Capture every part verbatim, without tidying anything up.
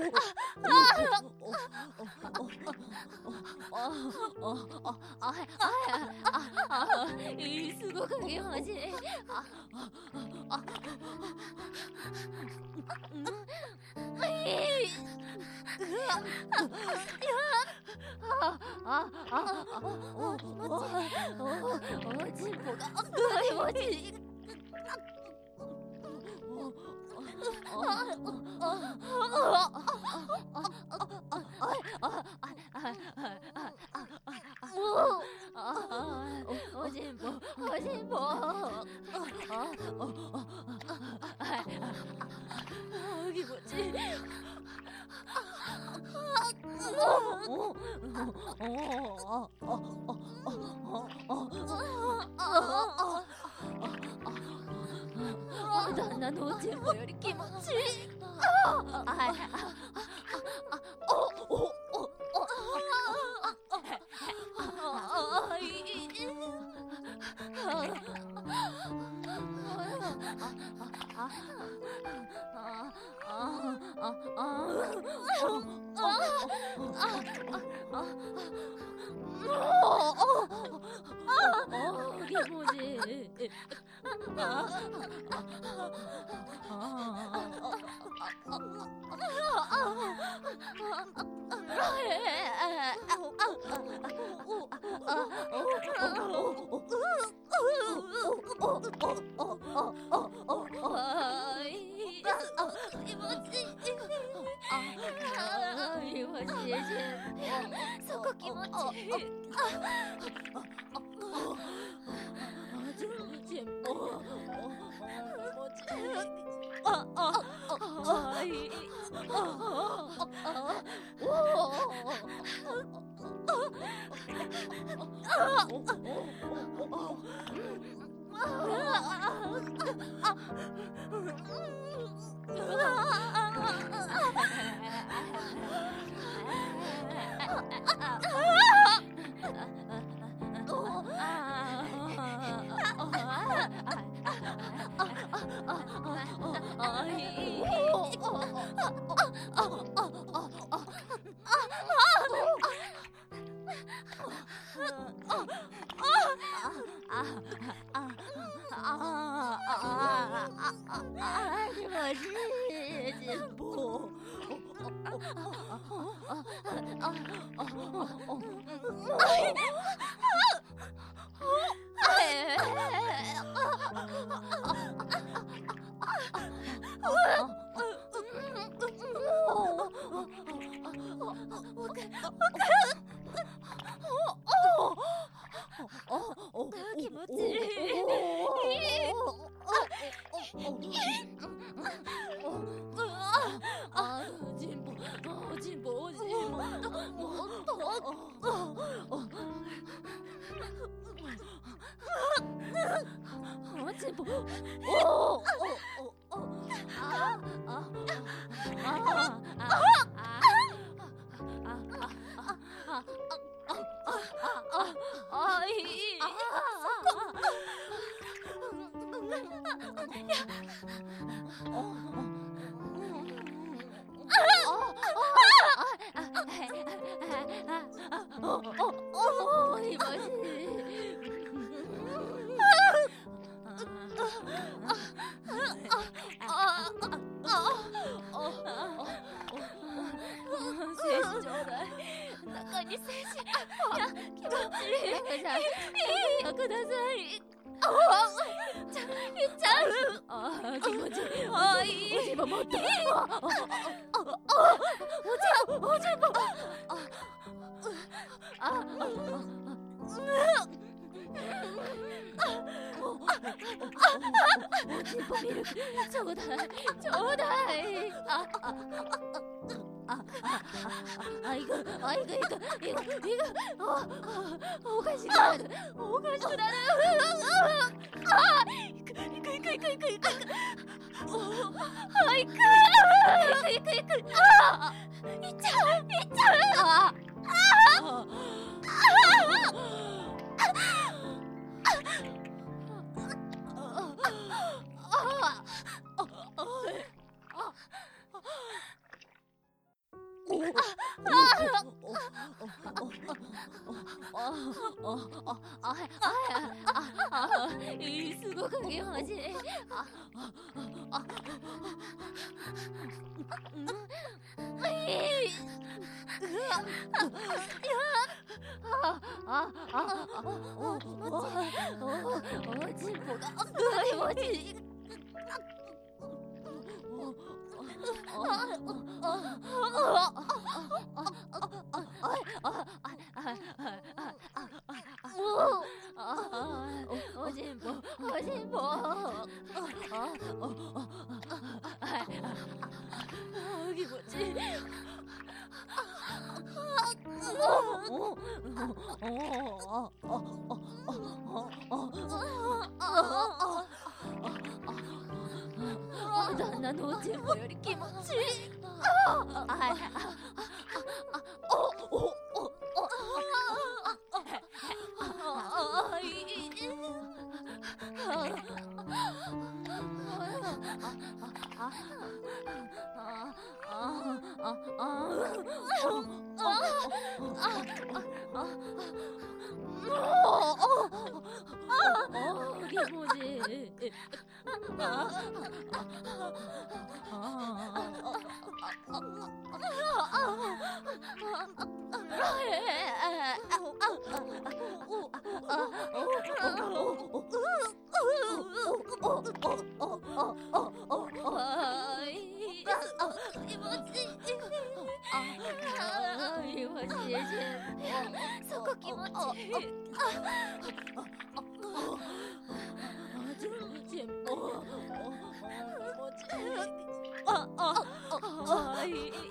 すごく気持ちいい。おしんぼ、おしんぼ。気持ちいい。旦那のおちんぼより気持ちいい。気持ちいい。そこ気持ちいい。ちんぽ、あああいい。気持ちいい。あ、ジンボ、ジンボ、ジンボ、もっと。ジンボ、おお、あ、あ、あ、あ、いい。中に精子。いや、気持ちいい。ください。ちゃ、いっちゃう。ああ、気持ちいい。ああ、いい。おじぼもっと。ああ、おじぼ、おじぼ。ああ、おじぼミルク、ちょうだい、ちょうだい。ああ。あ、あ、あ、いく、あ、いく、いく、いく、いく、あ、おかしくなる、おかしくなる。あ、いく、いく、いく、いく、いく、いく、いく、あ、いく、いく、いく、いく、あ、いっちゃう、いっちゃう。あ、あ、あ、あ、 すごく気持ちいい。おしんぽ、おしんぽ。気持ちいい。旦那のおちんぽより気持ちいい。気持ちいい。そこ気持ちいい。ちんぽ、気持ちいい。あ、あ、あ、いい。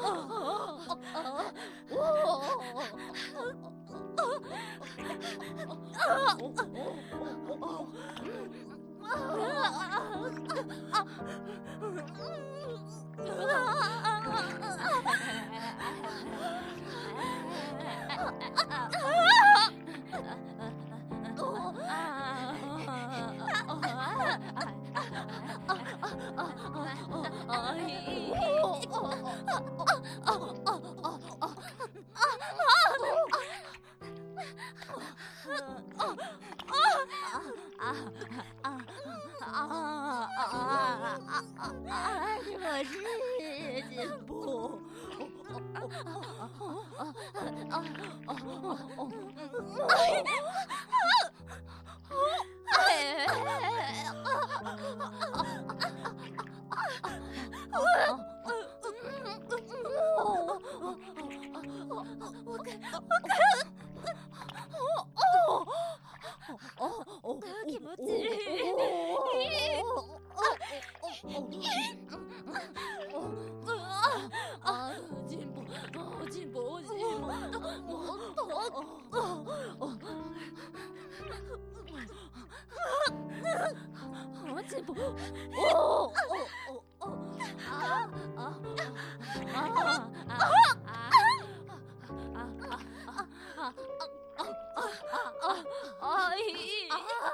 気持ちいい。あ、ちんぽ、ちんぽ、おしい。もっと、もっと。ちんぽ、おお、あ、あ、あ、あ、いい。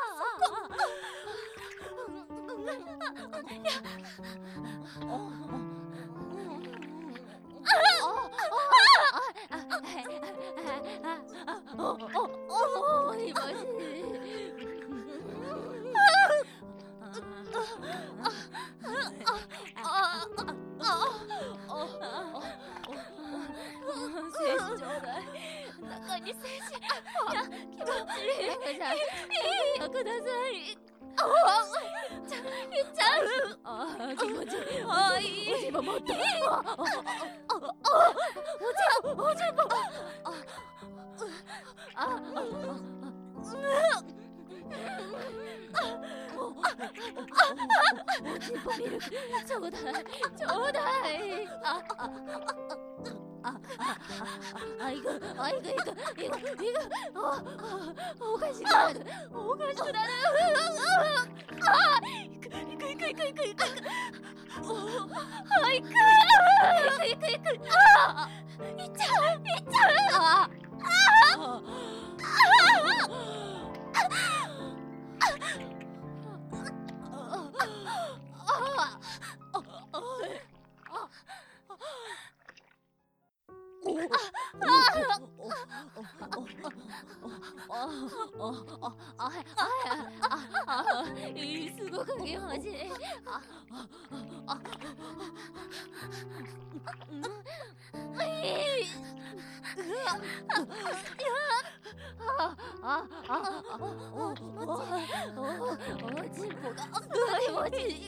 中に精子。いや、気持ちいい。ください。ちゃ、いっちゃう。あ、気持ちいい。あ、いい。おしんぽもっと。おちんぽ、おちんぽ。あ、おちんぽミルク、ちょうだい、ちょうだい。あ、あ、あ、あ、いく、あ、いく、いく、いく、いく。あ、おかしくなる、おかしくなる。あ、いく、いく、いく、いく、いく、いく。あ、いく、いく、いく、いく。あ、いっちゃう、いっちゃう。あ、あ、あ、あ、 すごく気持ちいい。おちんぽが気持ちいい。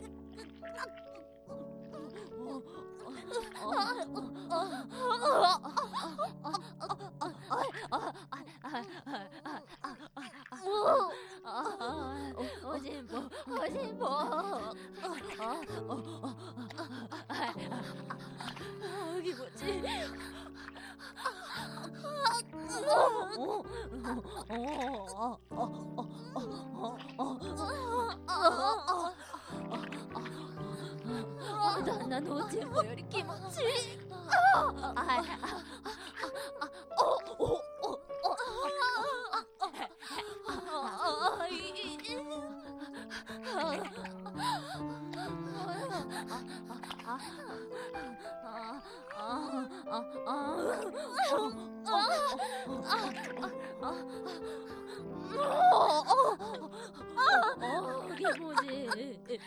おちんぽ、おちんぽ。気持ちいい。旦那のおちんぽより気持ちいい。気持ちいい。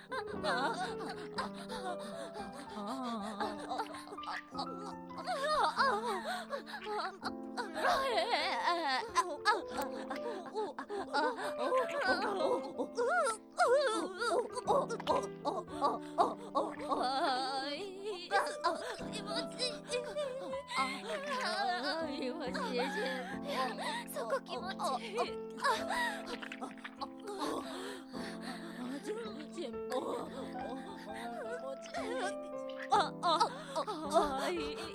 そこ気持ちいい。ちんぽ、気持ちいい。あああいい。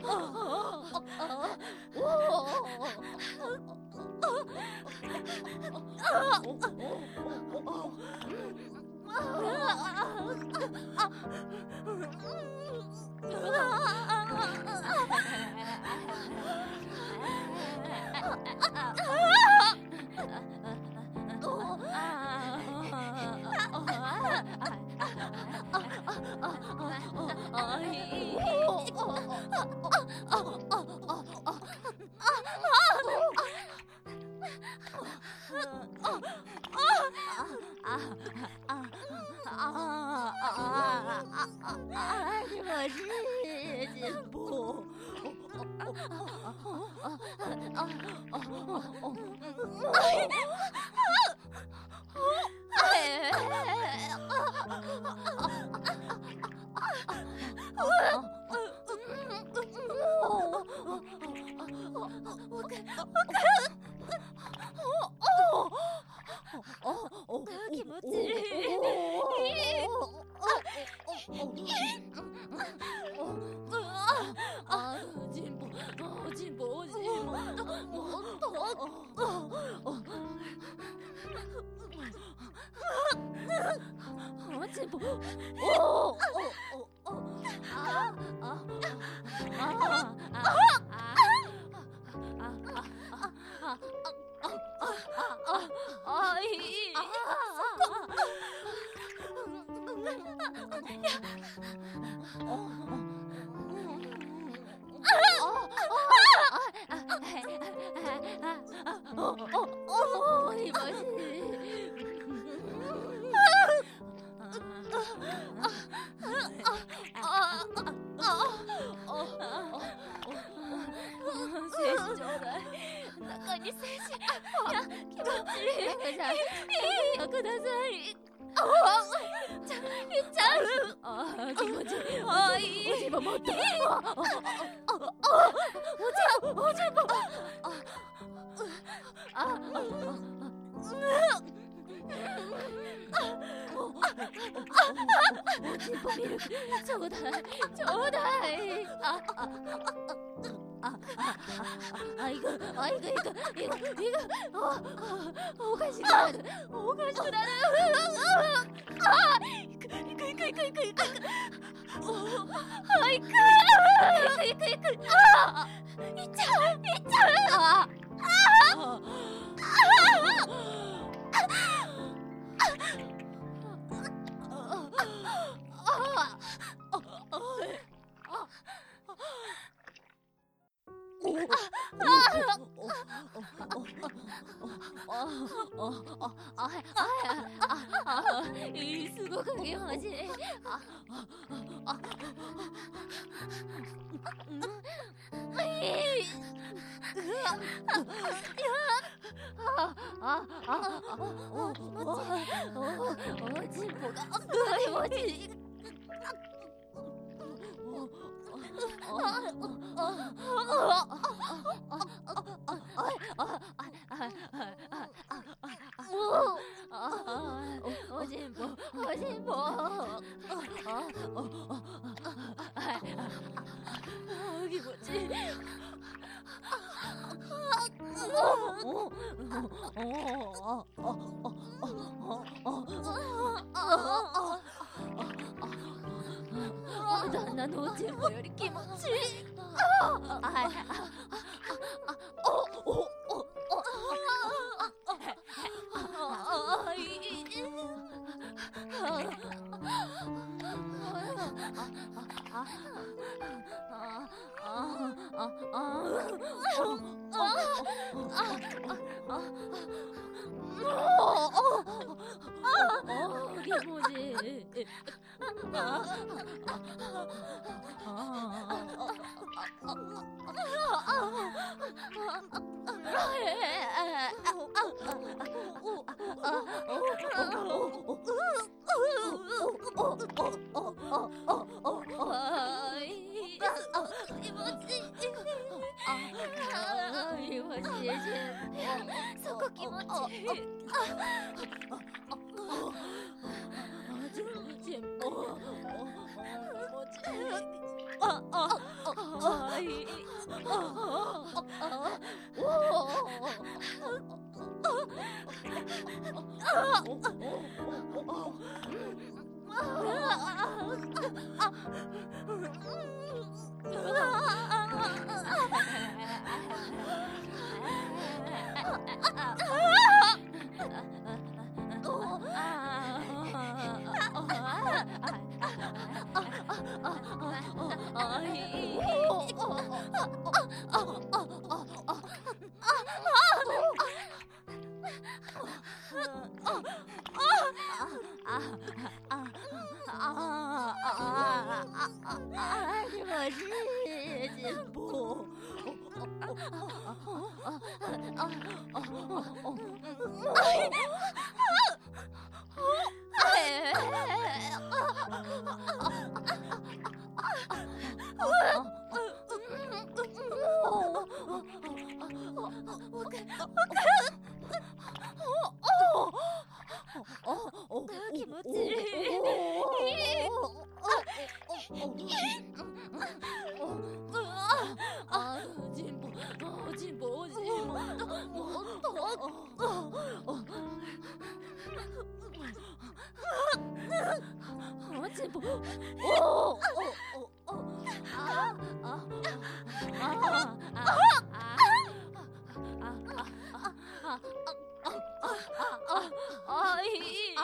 気持ちいい。あ、ちんぽ、ちんぽ、おじい、もっと、もっと。おちんぽ、おお、あ、あ、あ、あ、あ、いい。精子ちょうだい。中に精子。いや、気持ちいい。ください。ちゃ、ちゃう。ああ、気持ちいい。ああ、いい。おちんぽ持って。おちんぽ、おちんぽ。あ、あ、おちんぽミルク、ちょうだい、ちょうだい。あ、あ、あ、あ、いく、あ、いく、いく、いく、いく。あ、おかしくなる、おかしくなる。あ、いく、いく、いく、いく、いく、いく。あ、いく、いく、いく、いく。あ、いっちゃう、いっちゃう。あ、あ、あ、あ、 すごく気持ちいい。おちんぽが気持ちいい。おちんぽ、おちんぽ。気持ちいい。旦那のおちんぽより気持ちいい。気持ちいい。そこ気持ちいい。ちんぽ、気持ちいい。あああいい。気持ちいい。あ、ちんぽ、ちんぽ、ちんぽ、もっと。ちんぽ、おお、あ、あ、あ、あ、いい。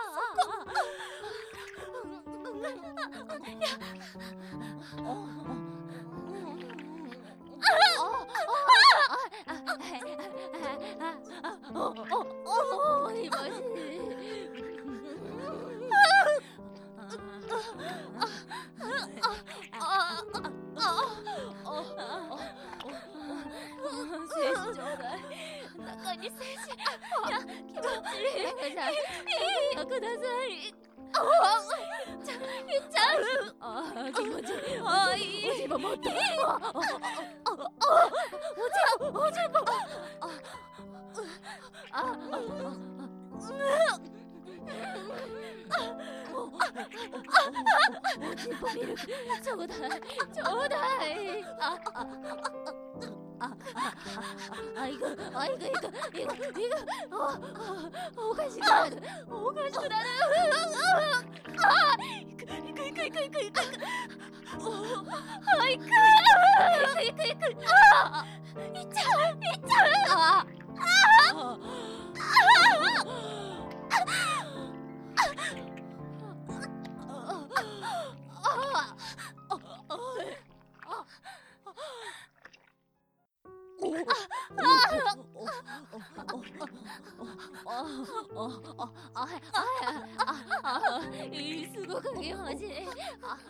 中に精子、いや、気持ちいい。ください。ちゃ、いっちゃう。ああ、気持ちいい。ああ、いい。おちんぽもっと。おちんぽ、おちんぽ。あ、あ、おちんぽミルク、ちょうだい、ちょうだい。あ、あ、あ、あ、いく、あ、いく、いく、いく、いく、あ、おかしくなる、おかしくなる。あ、いく、いく、いく、いく、いく、いく、あ、いく、いく、いく、いく、あ、いっちゃう、いっちゃう。あ、あ、 すごく気持ちいい。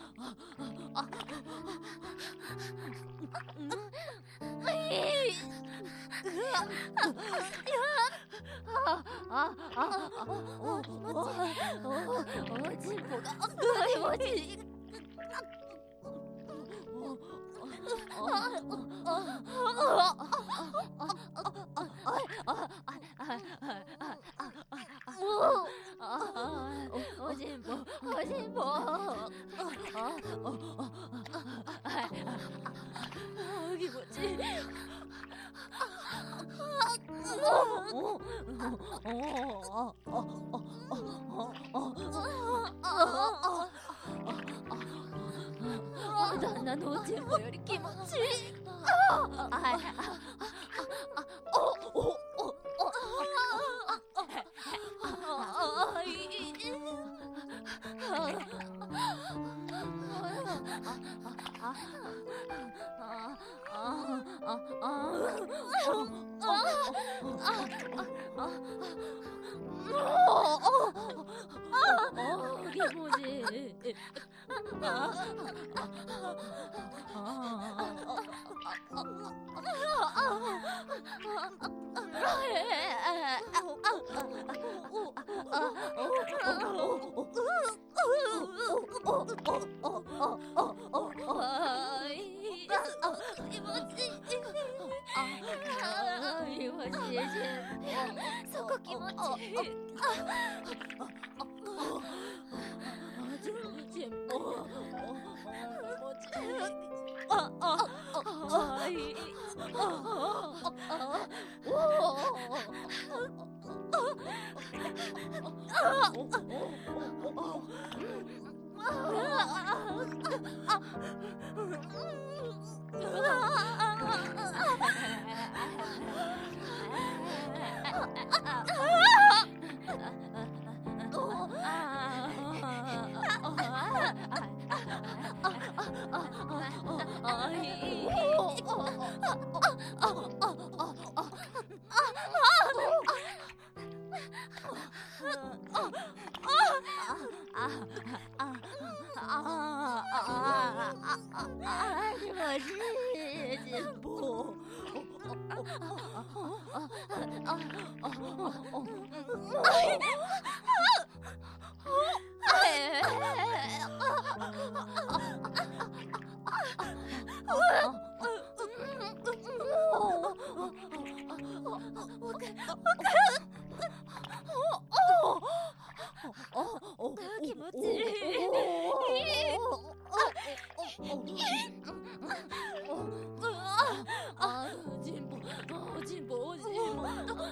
おちんぽが気持ちいい。おちんぽ、おちんぽ。気持ちいい。旦那のおちんぽより気持ちいい。気持ちいい。そこ気持ちいい。ちんぽ、気持ちいい。あああいい。気持ちいい。あ、ちんぽ、あ、ちんぽ、おちんぽ。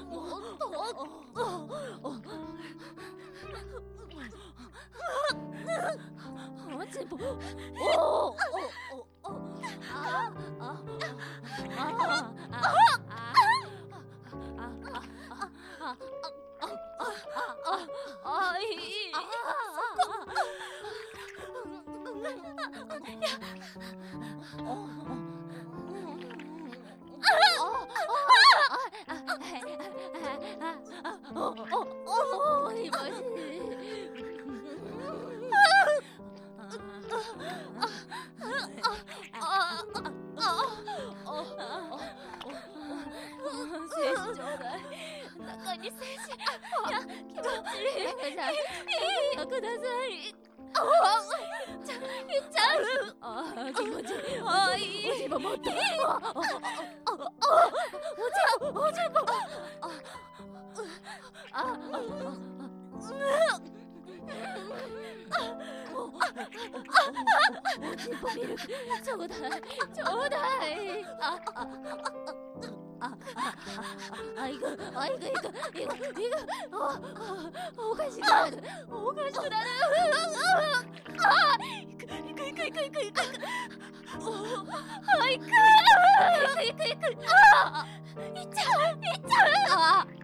あ、ちんぽ。おお、お、お、あ、あ、あ、あ、いい。中に精子。いや、気持ちいい。ください。ちゃ、いっちゃう。ああ、気持ちいい。ああ、いい。おちんぽもっと。ああ、おちんぽ、おちんぽ。ああ、おちんぽミルク、ちょうだい、ちょうだい。あ、あ、あ、あ、あ、いく、あ、いく、いく、いく、いく、あ、おかしくなる、おかしくなる。あ、いく、いく、いく、いく、いく、いく、あ、いく、いく、いく、いく、あ、いっちゃう、いっちゃう。